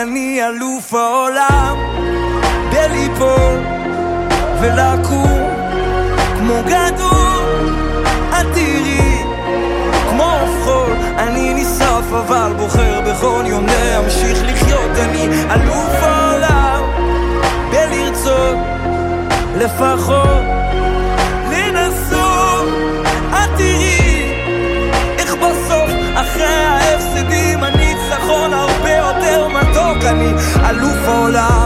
אני אלוף העולם בליפול ולקום כמו גדול, את תראי כמו חול. אני נשרף אבל בוחר בכל יום להמשיך לחיות. אני אלוף העולם בלרצות לפחות לנסות. את תראי איך בסוף אחרי ההפסדים הניצחון הרבה יותר מתוק. אני אלוף העולם